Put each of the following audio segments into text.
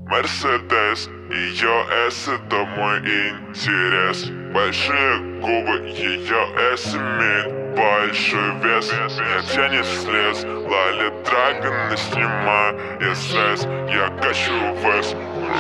Мерседес, ее С — это мой интерес. Большие губы, ее С имеет большой вес. Меня тянет слез, Лали Драгон, не снимая стресс. Я качу вес.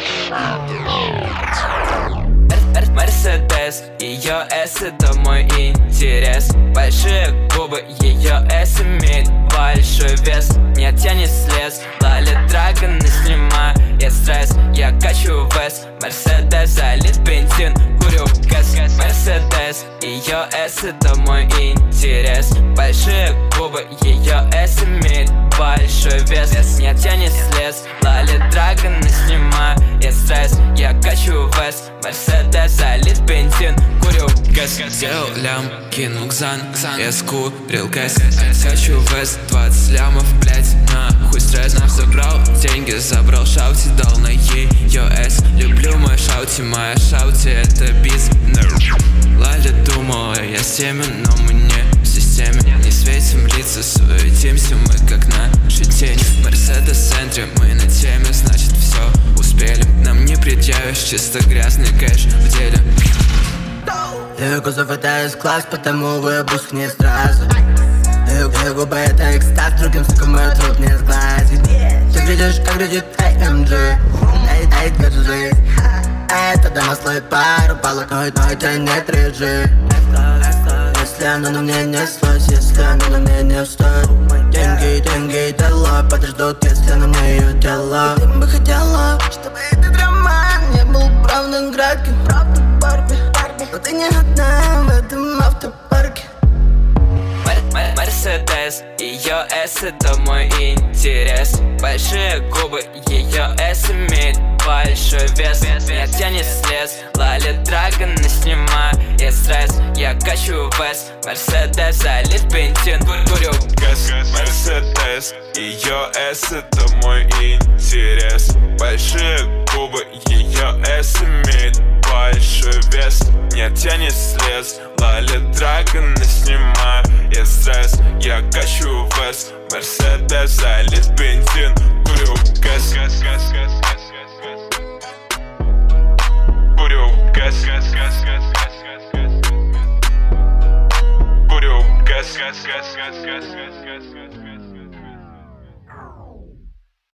Мерседес, ее С — это мой интерес. Большие губы, ее С имеет большой вес. Меня тянет слез, Лали Драгон, не снимая стресс. Я качу вес. Мерседес, залит бензин, курю газ. Мерседес, ее С — это мой интерес. Большие губы, ее С имеет большой вес. Меня тянет слез, Лали Драгон, не снимая стресс. Я качу вес. Мерседес, залит бензин, курю газ. Сделал лям, кинул кзан, я скурил газ. Хочу вест, 20 лямов, блять, нахуй стресс. Забрал деньги, забрал шаути, дал на ее С. Люблю мой шаути, моя шаути — это биз. Лали думала, я семен, но мы не в системе. Не светим лица, суетимся мы как наши тени. Мерседес в центре, мы на теме, значит все успели. Нам не предъявишь, чисто грязный кэш в деле. Ее кузов — это С-класс, потому выпуск не сразу. Ее губы — это экстаз, другим сукам ее труд не сглазить. Ты видишь, как летит AMG, эй, держи. Это дома слоит пару палок, но тебя нет режи. Если оно на мне не слось, если оно на мне не стоит. Деньги, дела подождут, если на мне ее дело. Ты бы хотела, чтобы этот роман не был правдой кратким. Правда, Барби, но ты не одна в этом автопарке. Мерседес, ее С — это мой интерес. Большие губы, ее С имеет большой вес. Меня тянет слез, Лали Драгон, не снимая стресс. Я качу вес. Мерседес, залит бензин, курю газ. Мерседес, ее С — это мой интерес. Большие губы, ее С имеет большой вес. Меня тянет слез, Лали Драгон, не снимая стресс. Я качу вес. Мерседес, залит бензин, курю газ. Курю газ. Курю газ.